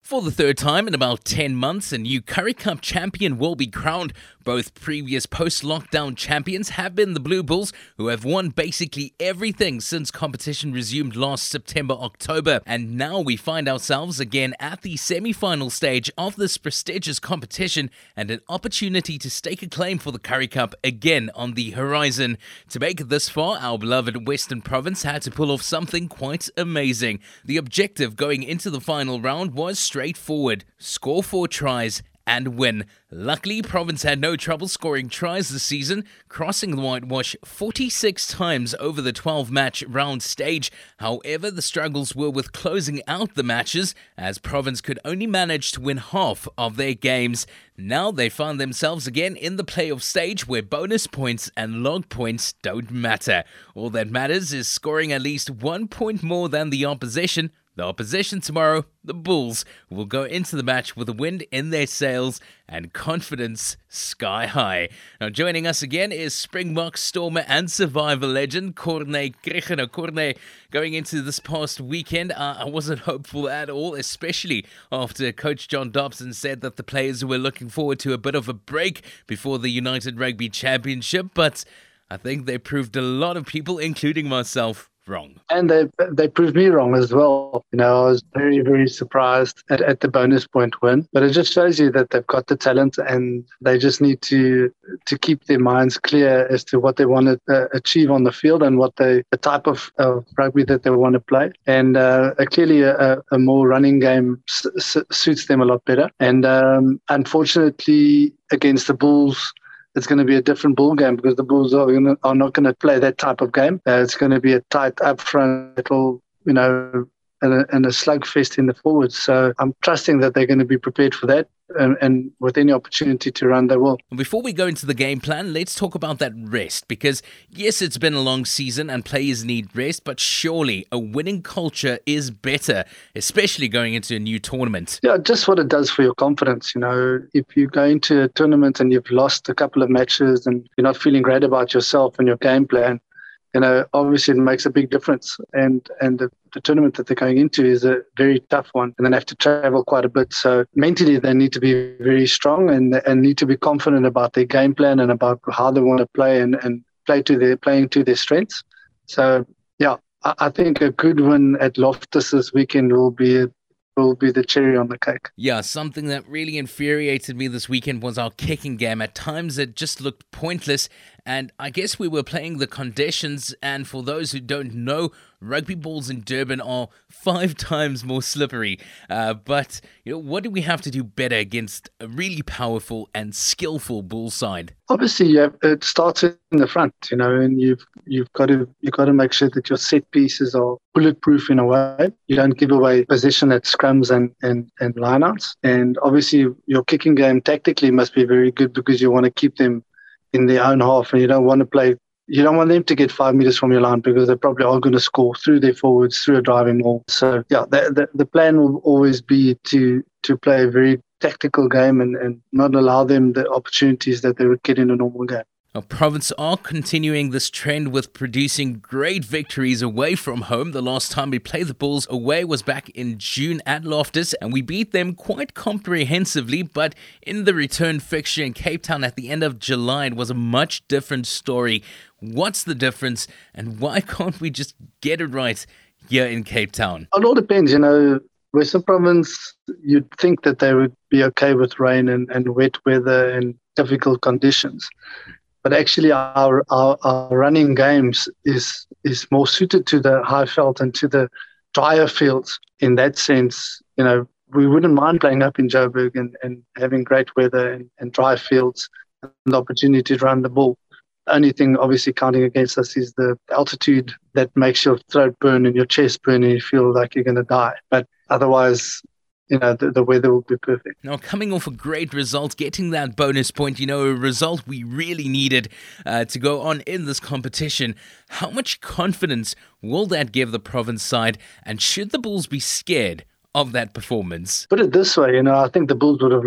For the third time in about 10 months, a new Currie Cup champion will be crowned. Both previous post-lockdown champions have been the Blue Bulls, who have won basically everything since competition resumed last September-October. And now we find ourselves again at the semi-final stage of this prestigious competition and an opportunity to stake a claim for the Currie Cup again on the horizon. To make it this far, our beloved Western Province had to pull off something quite amazing. The objective going into the final round was straightforward: score 4 tries and win. Luckily, Province had no trouble scoring tries this season, crossing the whitewash 46 times over the 12-match round stage. However, the struggles were with closing out the matches, as Province could only manage to win half of their games. Now they found themselves again in the playoff stage, where bonus points and log points don't matter. All that matters is scoring at least 1 point more than the opposition. The opposition tomorrow, the Bulls, will go into the match with the wind in their sails and confidence sky high. Now, joining us again is Springbok stormer and survivor legend Corné Krige. Corné, going into this past weekend, I wasn't hopeful at all, especially after Coach John Dobson said that the players were looking forward to a bit of a break before the United Rugby Championship, but I think they proved a lot of people, including myself, wrong. And they proved me wrong as well. I was very, very surprised at the bonus point win. But it just shows you that they've got the talent and they just need to keep their minds clear as to what they want to achieve on the field and what the type of rugby that they want to play. And clearly a more running game suits them a lot better. And unfortunately, against the Bulls, it's going to be a different ball game because the Bulls are not going to play that type of game. It's going to be a tight up front battle, and a slugfest in the forwards. So I'm trusting that they're going to be prepared for that. And with any opportunity to run, they will. Before we go into the game plan, let's talk about that rest. Because, yes, it's been a long season and players need rest, but surely a winning culture is better, especially going into a new tournament. Yeah, just what it does for your confidence. If you go into a tournament and you've lost a couple of matches and you're not feeling great about yourself and your game plan, obviously it makes a big difference. And the tournament that they're going into is a very tough one, and they have to travel quite a bit. So mentally, they need to be very strong and need to be confident about their game plan and about how they want to play and playing to their strengths. So, yeah, I think a good win at Loftus this weekend will be the cherry on the cake. Yeah, something that really infuriated me this weekend was our kicking game. At times it just looked pointless, and I guess we were playing the conditions, and for those who don't know, rugby balls in Durban are 5 times more slippery. But what do we have to do better against a really powerful and skillful bull side? Obviously, it starts in the front, and you've got to make sure that your set pieces are bulletproof in a way. You don't give away position at scrums and lineouts. And obviously, your kicking game tactically must be very good because you want to keep them in their own half, and you don't want them to get 5 meters from your line because they probably are going to score through their forwards, through a driving maul. So, yeah, the plan will always be to play a very tactical game and not allow them the opportunities that they would get in a normal game. Now, Province are continuing this trend with producing great victories away from home. The last time we played the Bulls away was back in June at Loftus, and we beat them quite comprehensively. But in the return fixture in Cape Town at the end of July, it was a much different story. What's the difference, and why can't we just get it right here in Cape Town? It all depends, Western Province, you'd think that they would be okay with rain and wet weather and difficult conditions. But actually, our running games is more suited to the high veld and to the drier fields. In that sense, we wouldn't mind playing up in Joburg and having great weather and dry fields and the opportunity to run the ball. The only thing obviously counting against us is the altitude that makes your throat burn and your chest burn and you feel like you're going to die. But otherwise, the weather will be perfect. Now, coming off a great result, getting that bonus point, a result we really needed to go on in this competition. How much confidence will that give the Province side, and should the Bulls be scared of that performance? Put it this way, I think the Bulls would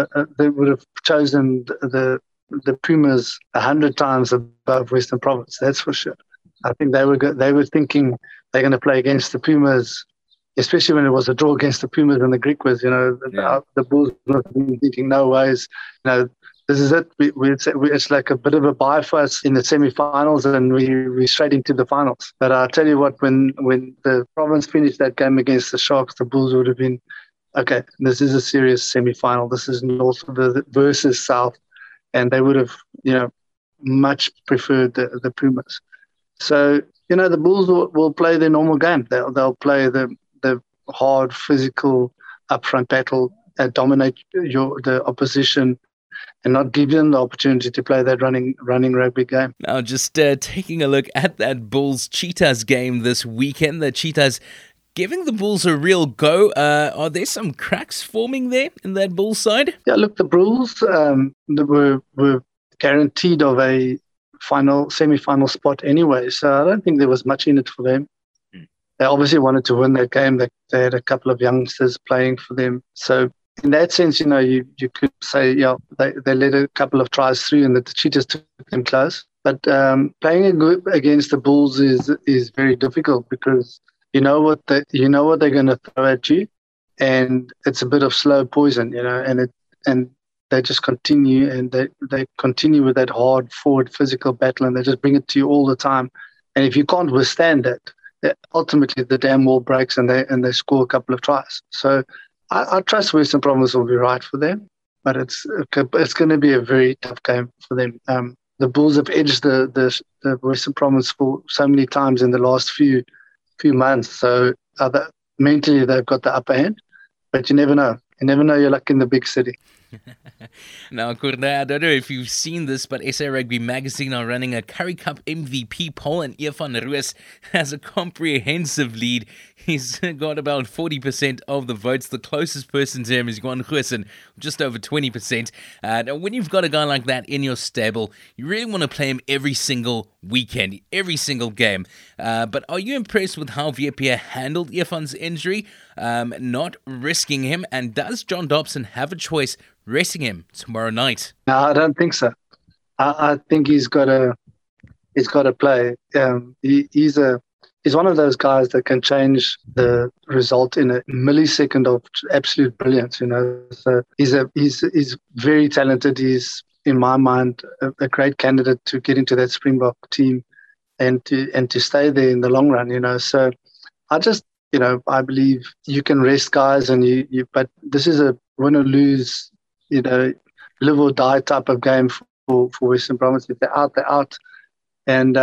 have chosen the Pumas 100 times above Western Province. That's for sure. I think they were thinking they're going to play against the Pumas especially when it was a draw against the Pumas and the Griquas, the Bulls were thinking, no ways, this is it. It's like a bit of a bye for us in the semi-finals, and we're straight into the finals. But I'll tell you what, when the Province finished that game against the Sharks, the Bulls would have been, okay, this is a serious semi-final. This is North versus South, and they would have, much preferred the Pumas. So, the Bulls will play their normal game. They'll play the hard, physical, upfront battle, dominate the opposition, and not give them the opportunity to play that running rugby game. Now, just taking a look at that Bulls-Cheetahs game this weekend, the Cheetahs giving the Bulls a real go. Are there some cracks forming there in that Bulls side? Yeah, look, the Bulls were guaranteed of a semi-final spot anyway, so I don't think there was much in it for them. They obviously wanted to win that game. They had a couple of youngsters playing for them. So in that sense, you could say, they let a couple of tries through and that the Cheetahs took them close. But playing against the Bulls is very difficult because you know what they're going to throw at you, and it's a bit of slow poison, and they just continue, and they continue with that hard forward physical battle, and they just bring it to you all the time. And if you can't withstand that, ultimately the dam wall breaks and they score a couple of tries. So I trust Western Province will be right for them, but it's going to be a very tough game for them. The Bulls have edged the Western Province for so many times in the last few months. So mentally they've got the upper hand, but you never know. You never know your luck in the big city. Now, Corné, I don't know if you've seen this, but SA Rugby Magazine are running a Currie Cup MVP poll, and Evan Roos has a comprehensive lead. He's got about 40% of the votes. The closest person to him is Juan Goosen, just over 20%. Now, when you've got a guy like that in your stable, you really want to play him every single weekend, every single game. But are you impressed with how Viepia handled Evan's injury, not risking him? And does John Dobson have a choice resting him tomorrow night? No, I don't think so. I think he's got to play. He's one of those guys that can change the result in a millisecond of absolute brilliance. So he's very talented. He's, in my mind, a great candidate to get into that Springbok team and to stay there in the long run. So I just, I believe you can rest guys, and but this is a win or lose, live or die type of game for Western Province. If they're out, they're out, and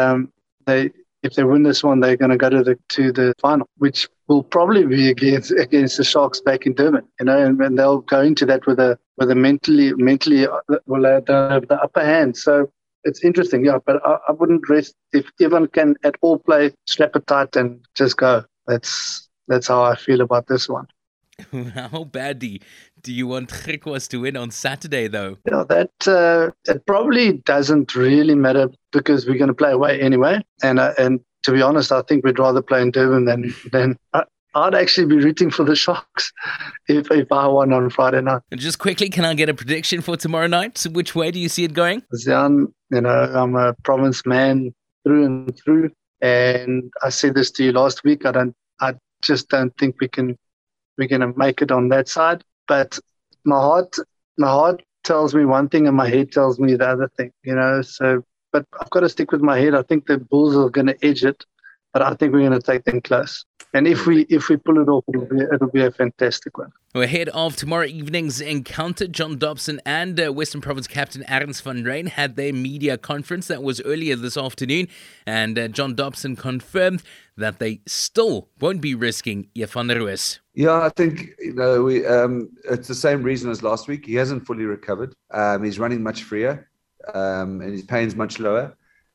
if they win this one, they're going to go to the final, which will probably be against the Sharks back in Durban. And they'll go into that with a mentally will have the upper hand. So it's interesting, But I wouldn't rest if Evan can at all play, strap it tight and just go. That's how I feel about this one. How badly do you want Griquas to win on Saturday, though? That it probably doesn't really matter because we're going to play away anyway. And to be honest, I think we'd rather play in Durban than I'd actually be rooting for the Sharks if I won on Friday night. And just quickly, can I get a prediction for tomorrow night? So which way do you see it going? Zian, I'm a Province man through and through. And I said this to you last week. I just don't think we're going to make it on that side. But my heart tells me one thing and my head tells me the other thing, So, but I've got to stick with my head. I think the Bulls are going to edge it, but I think we're going to take them close. And if we pull it off, it'll be a fantastic one. Ahead of tomorrow evening's encounter, John Dobson and Western Province captain Arends van Ryn had their media conference. That was earlier this afternoon, and John Dobson confirmed that they still won't be risking Evan Roos. Yeah, I think we it's the same reason as last week. He hasn't fully recovered. He's running much freer, and his pain's much lower.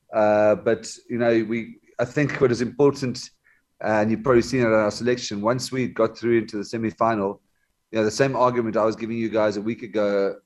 But I think what is important, and you've probably seen it at our selection, once we got through into the semi-final, the same argument I was giving you guys a week ago,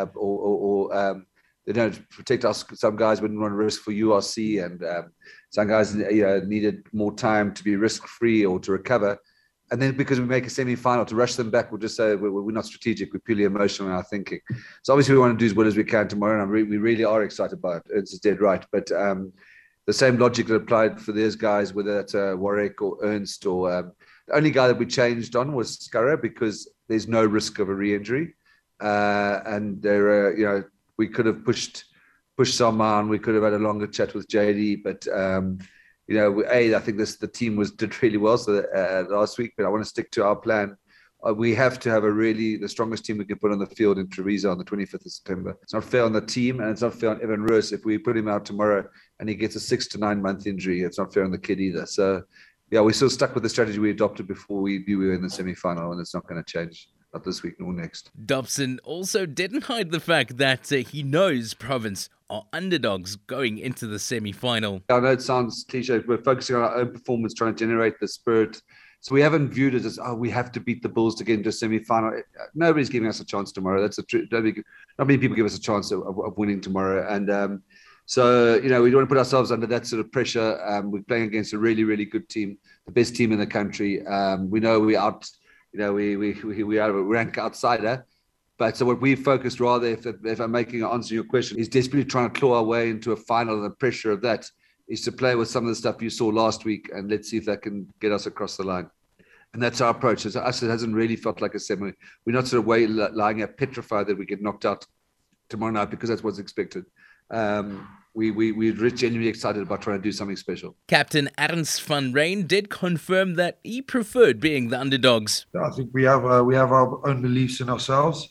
they don't protect us. Some guys wouldn't want to risk for URC, and some guys needed more time to be risk-free or to recover. And then because we make a semi-final, to rush them back, we'll just say we're not strategic. We're purely emotional in our thinking. So obviously we want to do as well as we can tomorrow, and we really are excited about it. It's dead right. But the same logic that applied for those guys, whether it's Warwick or Ernst or The only guy that we changed on was Scurra because there's no risk of a re-injury. And there, we could have pushed Salman. We could have had a longer chat with JD, but I think the team did really well last week. But I want to stick to our plan. We have to have the strongest team we can put on the field in Theresa on the 25th of September. It's not fair on the team, and it's not fair on Evan Roos. If we put him out tomorrow and he gets a 6 to 9 month injury, it's not fair on the kid either. So, yeah, we're still stuck with the strategy we adopted before we were in the semi-final, and it's not going to change. Not this week nor next. Dobson also didn't hide the fact that he knows Province are underdogs going into the semi-final. I know it sounds cliche. We're focusing on our own performance, trying to generate the spirit. So we haven't viewed it as, we have to beat the Bulls to get into a semi-final. Nobody's giving us a chance tomorrow. That's the truth. Not many people give us a chance of winning tomorrow. And so, we don't want to put ourselves under that sort of pressure. We're playing against a really, really good team, the best team in the country. We know we're out. We are a rank outsider. But so what we focused rather, if I'm answering your question, is desperately trying to claw our way into a final, and the pressure of that is to play with some of the stuff you saw last week, and let's see if that can get us across the line. And that's our approach. It hasn't really felt like a semi. We're not sort of lying here petrified that we get knocked out tomorrow night, because that's what's expected. We're genuinely excited about trying to do something special. Captain Ernst van Rijn did confirm that he preferred being the underdogs. I think we have our own beliefs in ourselves.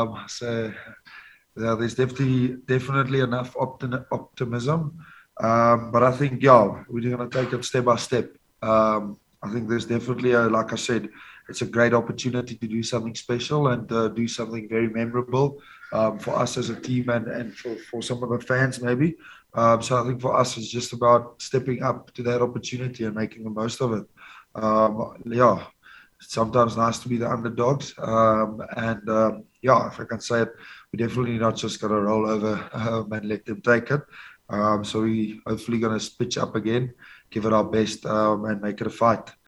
There's definitely enough optimism. But I think, we're going to take it step by step. I think there's definitely, like I said, it's a great opportunity to do something special and do something very memorable for us as a team and for some of the fans maybe. So I think for us, it's just about stepping up to that opportunity and making the most of it. It's sometimes nice to be the underdogs. If I can say it, we're definitely not just going to roll over and let them take it. So we hopefully going to pitch up again, give it our best and make it a fight.